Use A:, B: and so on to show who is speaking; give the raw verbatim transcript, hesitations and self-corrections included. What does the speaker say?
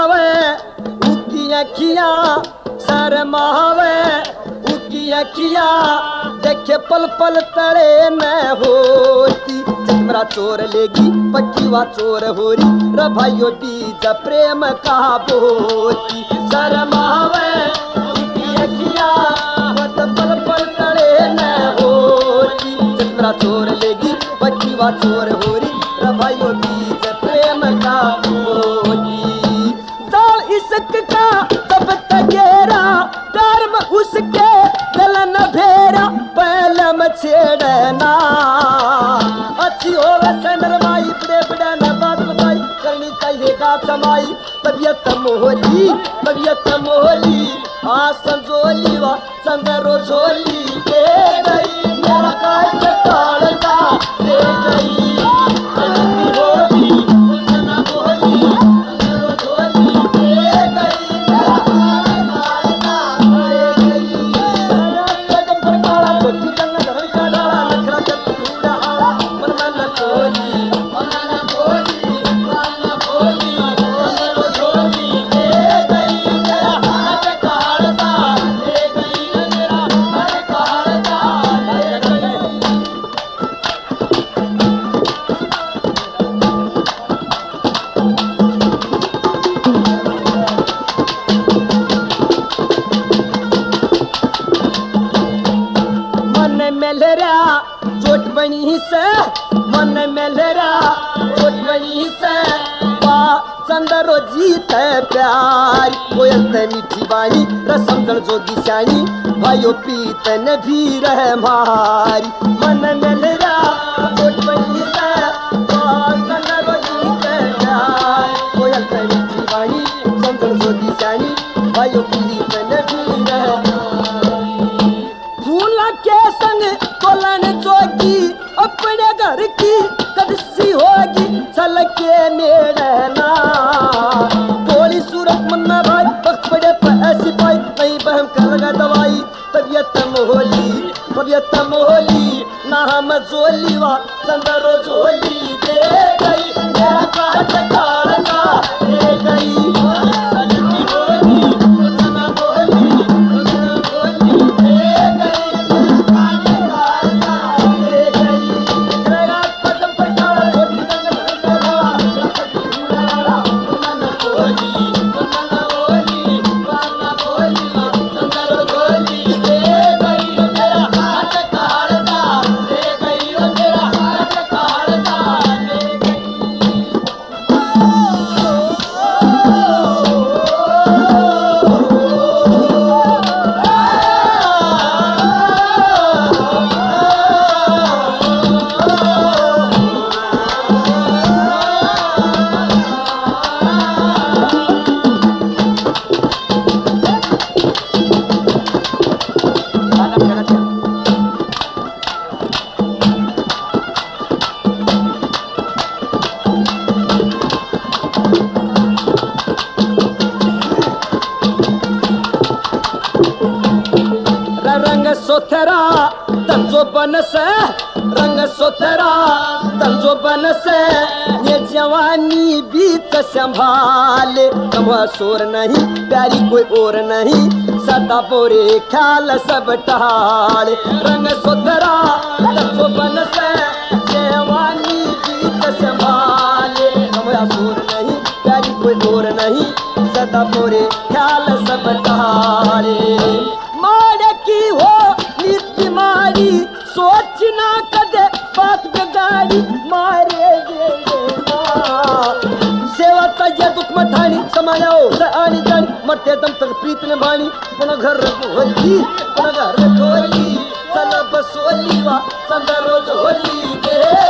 A: शर्मावे उकी अखियां शर्मावे उकी अखियां देखे पल पल तड़े न होती चितमरा चोर लेगी पक्की वा चोर होरी रे भाइयों बीज प्रेम का बोती शर्मावे उकी अखियां पल पल तड़े न होती चितमरा चोर लेगी पक्की वा चोर होरी रे भाइयों बीज प्रेम का बोती जाल इश्क का तब तगेरा प्यार में उसके दिल न भेरा पहले में छेड़ना अच्छी हो वैसे नरमाई बड़े बड़े न बात बताई करनी चाहिए गात समाई तबियत मोहली तबियत मोहली आ संजोली वा संगरो झोली दे गई मेरा काय चटाल सा दे गई चलती होली उतना मोहली संगरो झोली दे गई मेरा काय चटाल सा दे गई कदम पर काला छोटी जंग धरल का डाला नखरा कर पूरा आला मन मन कोली मन मन कोली मन कोली संगरो झोली दे गई मेरा काय चटाल सा दे गई मेरा काय चटाल सा दे गई मन मेलरा चोट बनी से मन मेलरा चोट बनी से पा चंदरो जीत प्यार कोयल ते मीठी बाणी रसम जल जोगी श्याणी भाइयों पीतन भी रह मारी मन मेलरा चोट बनी से पा चंदरो जीत प्यार कोयल ते मीठी बाणी रसम जल जोगी श्याणी भाइयों पीतन भी रह फूल के संग तोलन जोगी अपने घर की कदसी होगी चल के नेड़ना बोली सूरत मन्ना भाई वक्त पड़े पर ऐसी पाई नहीं बहम कर लगा दवाई तबियत मोहली तबियत मोहली ना हम जोली वा संदरो जोली दे गई मेरा काट काल सा दे गई चलती होली उतना मोहली उतना मोहली दे गई रंग सोथरा तंजो बनस रंग सोथरा तंजो बनस ये जवानी बीत संभाले कम शोर नहीं प्यारी कोई और नहीं सदा बोरे ख्याल सब टहाल रंग सोथरा तंजो बनस जवानी बीत संभाले कम शोर नहीं प्यारी कोई और नहीं सदा बोरे ख्याल सब टहाले मारे की हो नीति मारी सोचना कदे बात बिगाड़ी मारे दे सेवा चाहिए दुख मठानी समायाओ आनी जानी मरते दम तक प्रीत ने बानी पुनः घर होली पुनः घर खोली चल बसोली वा संदरो झोली दे